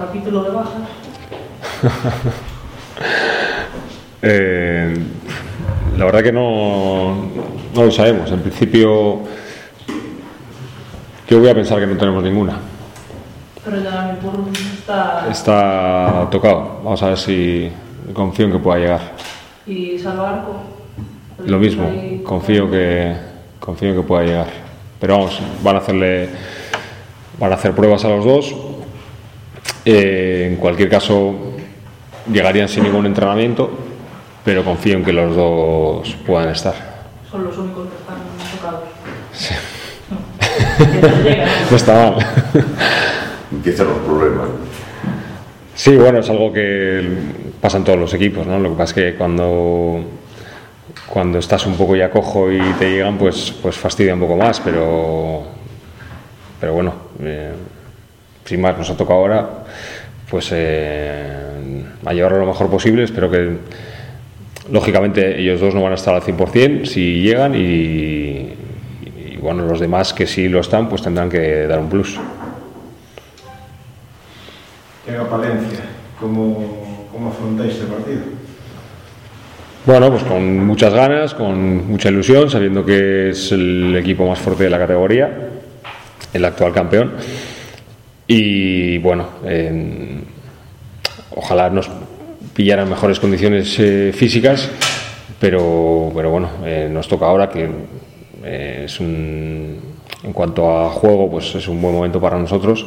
capítulo de bajas. La verdad que no lo sabemos. En principio yo voy a pensar que no tenemos ninguna. Pero ya está tocado. Vamos a ver si confío en que pueda llegar. ¿Y Salvarco? Lo mismo, confío que pueda llegar. Pero vamos, van a hacer pruebas a los dos. En cualquier caso llegarían sin ningún entrenamiento, pero confío en que los dos puedan estar. Son los únicos que están tocados. Sí. No está mal. Empiezan los problemas. Sí, bueno, es algo que pasa en todos los equipos, ¿no? Lo que pasa es que cuando estás un poco ya cojo y te llegan, pues fastidia un poco más, pero bueno, sin más, nos ha tocado ahora pues a llevarlo lo mejor posible. Espero que lógicamente ellos dos no van a estar al 100% si llegan y bueno, los demás que sí lo están pues tendrán que dar un plus. Llega Palencia, ¿cómo afrontáis este partido? Bueno, pues con muchas ganas, con mucha ilusión, sabiendo que es el equipo más fuerte de la categoría, el actual campeón. Y bueno, ojalá nos pillaran mejores condiciones físicas, pero bueno, nos toca ahora que en cuanto a juego, pues es un buen momento para nosotros.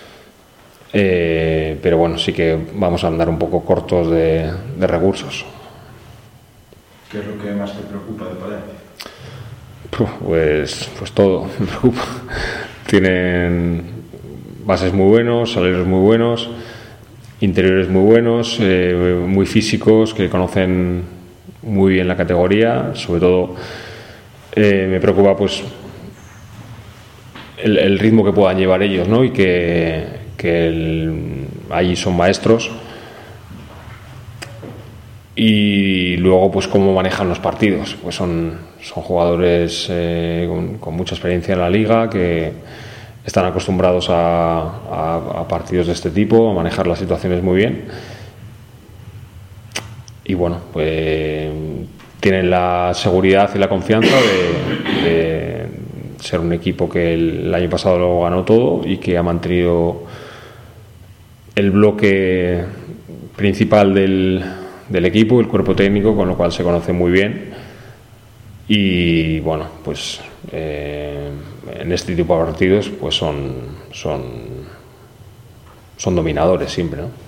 Pero bueno, sí que vamos a andar un poco cortos de recursos. ¿Qué es lo que más te preocupa de Palencia? Pues todo me preocupa. Tienen bases muy buenos, salarios muy buenos, interiores muy buenos, muy físicos, que conocen muy bien la categoría. Sobre todo me preocupa pues el ritmo que puedan llevar ellos, ¿no? Y que allí son maestros. Y luego pues cómo manejan los partidos, pues son jugadores con mucha experiencia en la liga, que están acostumbrados a partidos de este tipo, a manejar las situaciones muy bien. Y bueno, pues tienen la seguridad y la confianza de ser un equipo que el año pasado lo ganó todo y que ha mantenido el bloque principal del equipo, el cuerpo técnico, con lo cual se conoce muy bien. Y bueno, pues en este tipo de partidos pues son dominadores siempre, ¿no?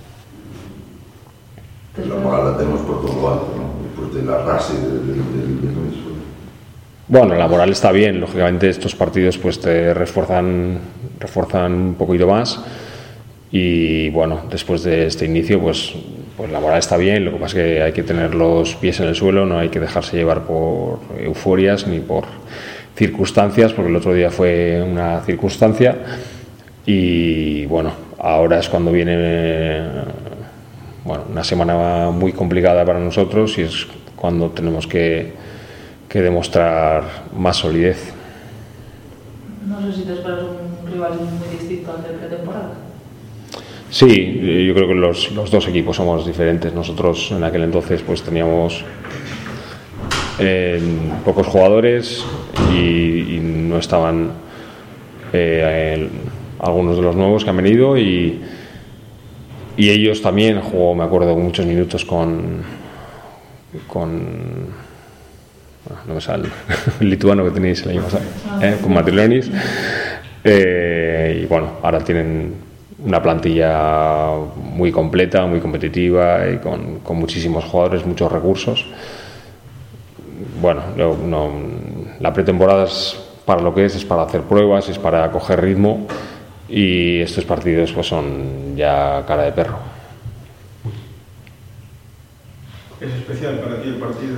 La moral la tenemos por todo lo alto, ¿no? Después de la raza y del Bueno, la moral está bien. Lógicamente estos partidos pues te refuerzan un poquito más. Y bueno, después de este inicio pues la moral está bien. Lo que pasa es que hay que tener los pies en el suelo, no hay que dejarse llevar por euforias ni por circunstancias, porque el otro día fue una circunstancia. Y bueno, ahora es cuando viene una semana muy complicada para nosotros y es cuando tenemos que demostrar más solidez. No sé si te esperas un rival muy distinto al de pretemporada. Sí, yo creo que los dos equipos somos diferentes. Nosotros en aquel entonces pues teníamos pocos jugadores y no estaban algunos de los nuevos que han venido y ellos también jugó, me acuerdo, muchos minutos con no me sale el lituano que tenéis el año pasado, con Matrilonis, y bueno, ahora tienen una plantilla muy completa, muy competitiva y con muchísimos jugadores, muchos recursos. Bueno, la pretemporada es para lo que es para hacer pruebas, es para coger ritmo, y estos partidos pues son ya cara de perro. ¿Es especial para ti el partido?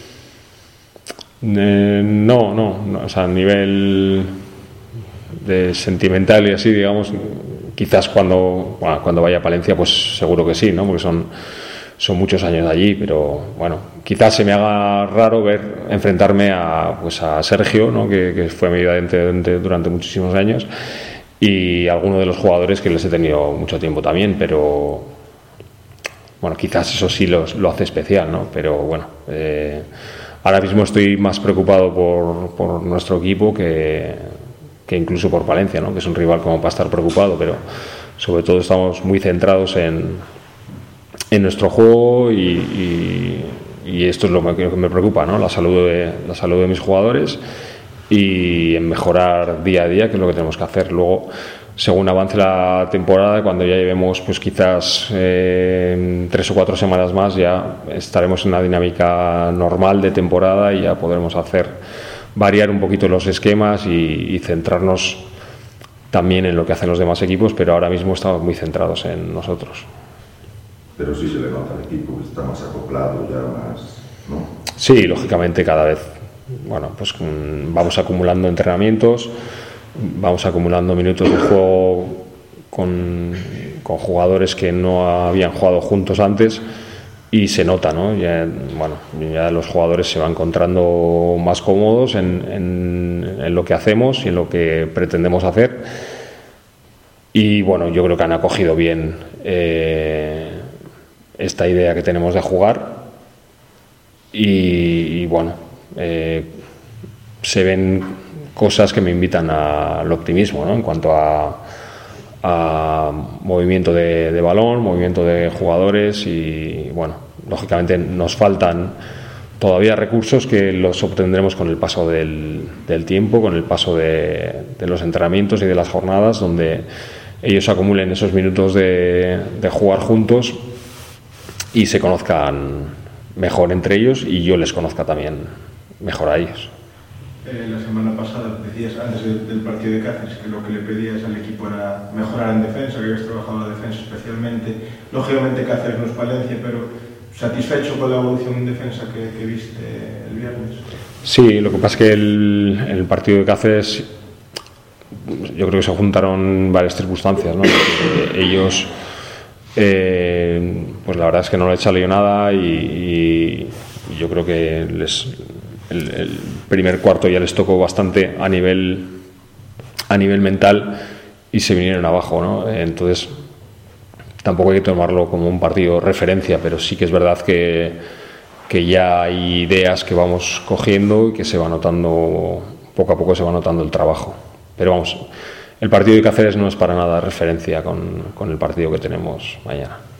No, o sea, a nivel de sentimental y así, digamos, quizás cuando vaya a Palencia pues seguro que sí, ¿no? Porque son muchos años allí, pero bueno, quizás se me haga raro enfrentarme a Sergio, ¿no? que fue mi ayudante durante muchísimos años, y algunos de los jugadores que les he tenido mucho tiempo también, pero bueno, quizás eso sí lo hace especial, ¿no? Pero bueno, ahora mismo estoy más preocupado por nuestro equipo que incluso por Palencia, ¿no? Que es un rival como para estar preocupado, pero sobre todo estamos muy centrados en nuestro juego y esto es lo que me preocupa, ¿no? La salud de mis jugadores y en mejorar día a día, que es lo que tenemos que hacer. Luego, según avance la temporada, cuando ya llevemos pues quizás 3 o 4 semanas más, ya estaremos en una dinámica normal de temporada y ya podremos variar un poquito los esquemas y centrarnos también en lo que hacen los demás equipos, pero ahora mismo estamos muy centrados en nosotros. Pero sí se le nota al equipo que está más acoplado, ya más, ¿no? Sí, lógicamente cada vez, bueno, pues vamos acumulando entrenamientos, vamos acumulando minutos de juego con jugadores que no habían jugado juntos antes y se nota, ¿no? Ya los jugadores se van encontrando más cómodos en lo que hacemos y en lo que pretendemos hacer. Y bueno, yo creo que han acogido bien esta idea que tenemos de jugar y bueno, se ven cosas que me invitan al optimismo, ¿no? En cuanto a movimiento de balón, movimiento de jugadores y bueno, lógicamente nos faltan todavía recursos que los obtendremos con el paso del tiempo, con el paso de los entrenamientos y de las jornadas, donde ellos acumulen esos minutos de jugar juntos y se conozcan mejor entre ellos y yo les conozca también mejor a ellos. La semana pasada decías, antes del partido de Cáceres, que lo que le pedías al equipo era mejorar en defensa, que habías trabajado la defensa especialmente. Lógicamente Cáceres no es Palencia, pero ¿satisfecho con la evolución en defensa que viste el viernes? Sí, lo que pasa es que el partido de Cáceres, yo creo que se juntaron varias circunstancias, ¿no? Ellos, pues la verdad es que no les salió nada y yo creo que el primer cuarto ya les tocó bastante a nivel mental y se vinieron abajo, ¿no? Entonces tampoco hay que tomarlo como un partido referencia, pero sí que es verdad que ya hay ideas que vamos cogiendo y que se va notando, poco a poco se va notando el trabajo. Pero vamos, el partido de Cáceres no es para nada referencia con el partido que tenemos mañana.